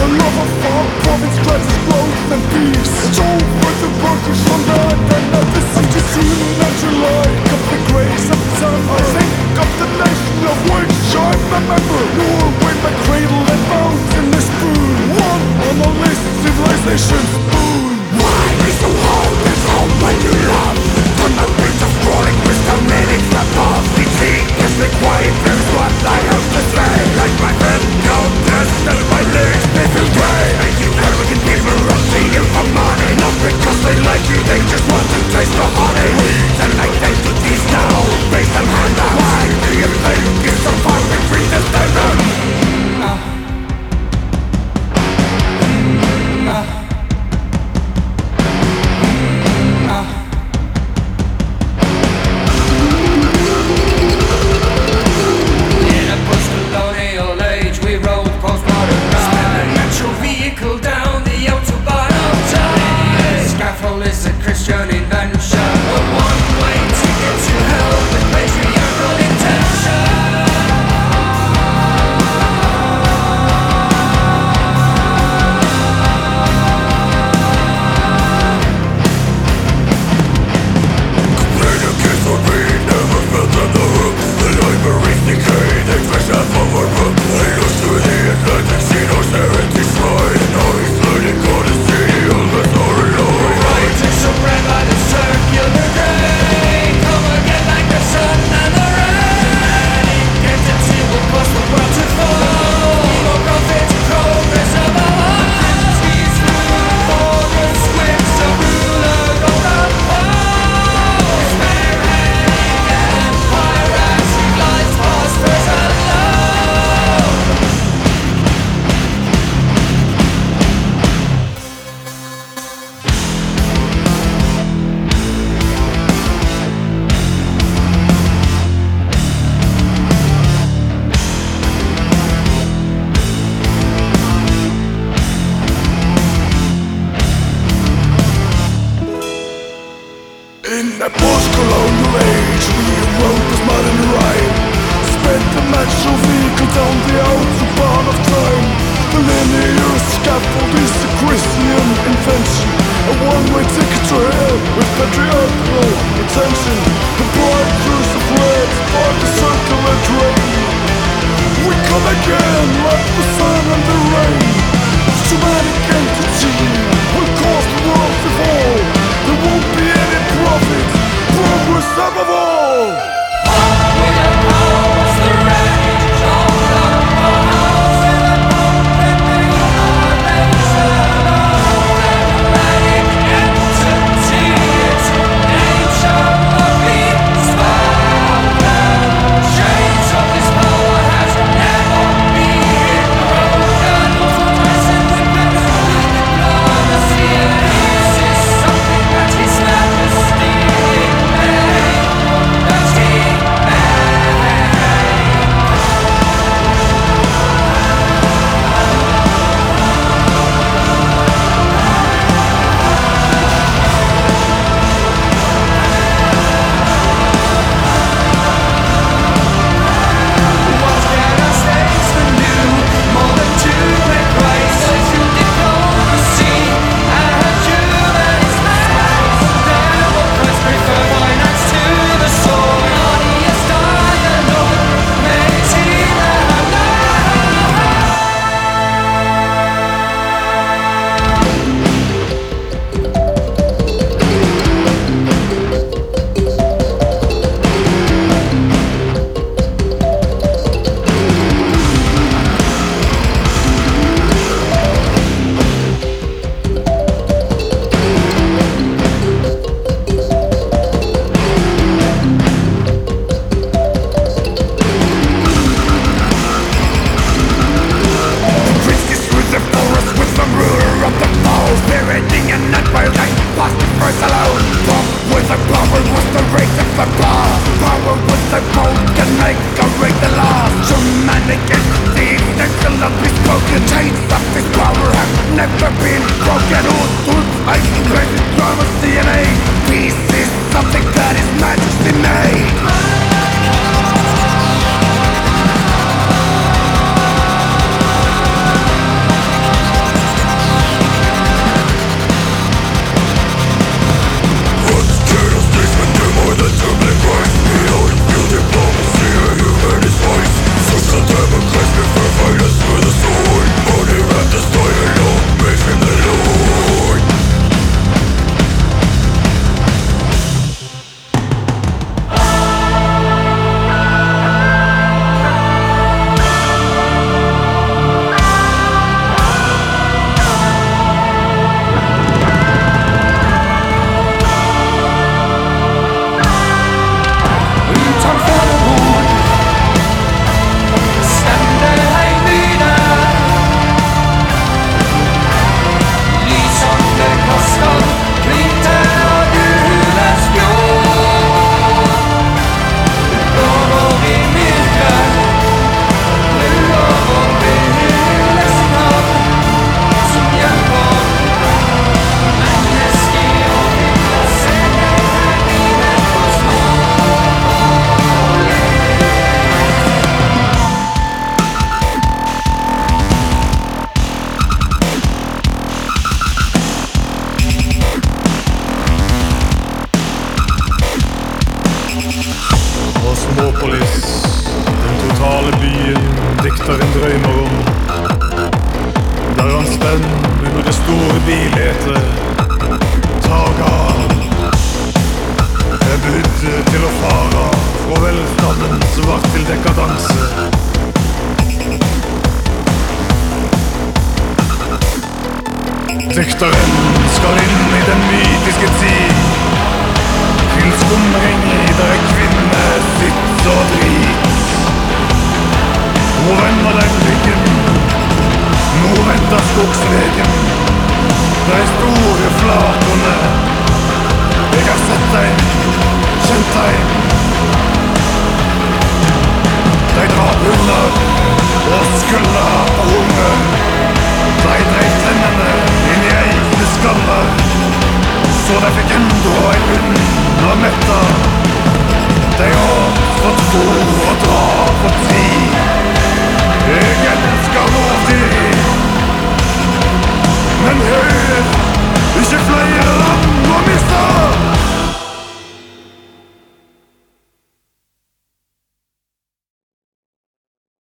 love of our province drives its growth and peace. It's over the workers from the and this is just natural light of the grace of the sun. I think of the nation of which I'm a member. Norway, my cradle and mountain is spoon. One on the list, civilization's boon. Why is the world is home when you love? On the bridge of crawling wisdom meanings above. The king is the quiet, here's what I have to say. Like my head, no distance, my lyrics they feel gray. And you arrogant people run to you for money. Not because they like you, they just want to taste the honey. And like entities now, raise them hand out. Why do you think it's so far between the them? Is a Christian invention, a one-way ticket to hell with patriarchal intention. Complete kiss on me, never felt on the hook. The libraries decay, they trash half of our book. I lost to the Atlantic Sea, no charity slide. Now he's learning God to see all the story line. So red by the circular drain. Come again like the sun and the rain. Entity will cause the world to fall. No profit, progress of our lives. These forest winds of ruler over all. Spearheading empire as he glides prospers alone. In that post-colonial age, we wrote this modern rhyme. Spent the natural vehicle down the autobahn of time. The linear scaffold is a Christian invention, a one-way ticket to hell with patriarchal intention. The bright curse of red by the circular drain. We come again like the sun and the rain. Humanity entity will cause the world to fall. There won't be any profit, progress above all. With the powers, the rage of the powers, with the opening of the nation, automatic entity, its nature will be spoken. Chains of this power has never been broken. Present with diplomacy, this is something that His Majesty made. That he What can a statesman do more than to make right? Through diplomacy and humanist democrats prefer finance to the soul. Honest dialogue makes him Princess through the forest with the ruler of the falls. Spearheading an empire that passed the first alone. With the power was the race of the bar. Power with the vote can make or break the laws. Germanic entities that shall not be spoken. Chains of this power have never been broken. I create diplomacy and aid. Peace is something that His Majesty made. den under det store bilhetet. Taga er budt til å fara fra velstandens vart til dekadanse. Dikteren skal inn i den mytiske tid, til skumring der kvinne sitter og drit. Nå vender den ryggen, nå venter skogsvegen, de store flaterne. Jeg har sett deg, kjent deg. De drar hunder og skulder på hunger. De drev tennene inn i egne skaller, så de fikk enda en hund av metta. De har fått få og dra på tid. Jeg elsker lov til, men høyre